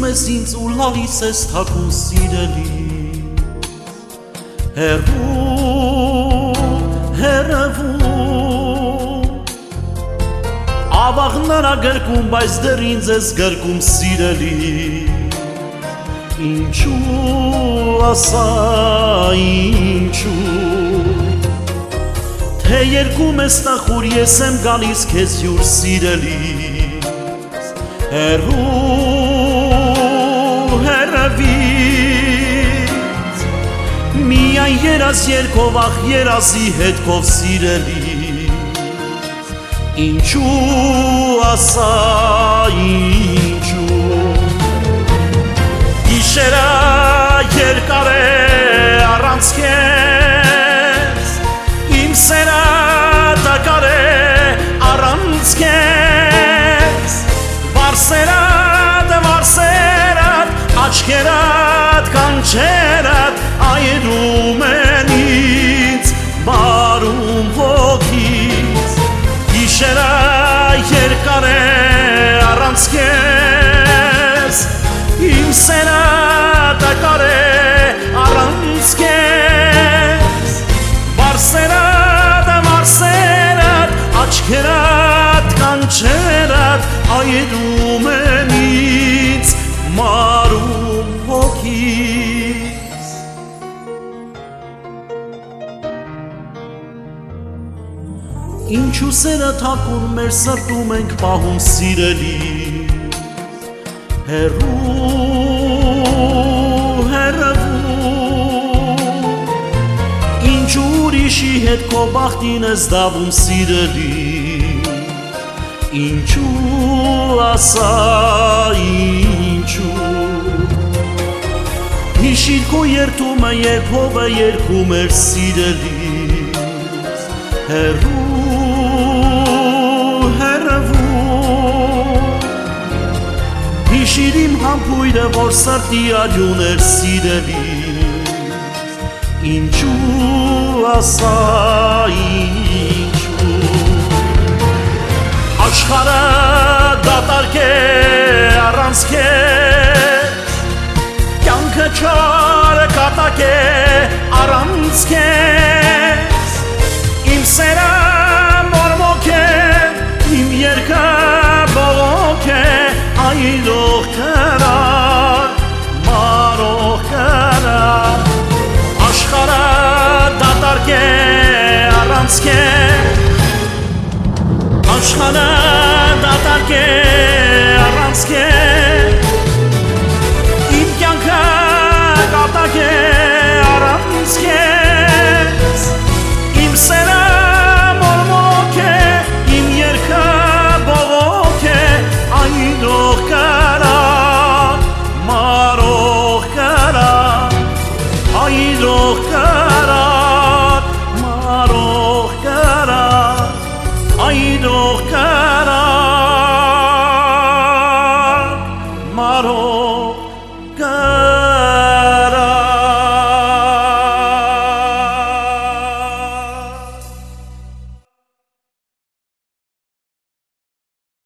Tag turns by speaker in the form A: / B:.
A: ես ինձ ու լալիս ես թակուն սիրելի Հեռու, հեռևում Ավաղները գրկում, բայց դեռ ինձ ես գրկում սիրելի Ինչու ասա, ինչու Թե երկում ես տախուր, ես եմ գալիս քեզ յուր սիրելիս Հեռու, հեռևից Միայն երաս երկով, ախ երասի հետքով սիրելիս Ինչու ասա, ինչու Գիշերը երկար է առանց քեզ Իմ սերը տակար է առանց քեզ Վարսերատ, վարսերատ, աչքերատ, կանչերատ Այրում են ինձ, բարում ոգից Գիշերը երկար է առանց քեզ Իմ սերը տակար է առանց քեզ Վարսերատ, վարսերատ, աչքերատ, կանչերատ Այրում են ինձ, մարում հոգից Ինչու սերը թակուն մեր սրտում ենք պահում սիրելի Հեռու, հեռևում Ինչու ուրիշի հետ քո բախտին ես դավում սիրելի Ինչու ասա, ինչու Հիշիր քո երթումը, երբ հովը երգում էր սիրելիս Հեռու, հեռևում Հիշիր իմ համբույրը, որ սրտի արյուն էր սիրելիս Ինչու ասա, ինչու Աշխարհը դատարկ է առանց քեզ Կյանքը չար կատակ է առանց քեզ Իմ սերը մորմոք է, իմ երգը բողոք է Այրող կրար, մարող կրար Աշխարհը դատարկ է առանց քեզ Աշխարհը դատարկ է առանց քեզ Իմ կյանքը կատակ է առանց քեզ Իմ սերը մորմոք է, իմ երգը բողոք է Այրող կրար, մարող կրար Այրող կրար, մարող կրար Այրող կրար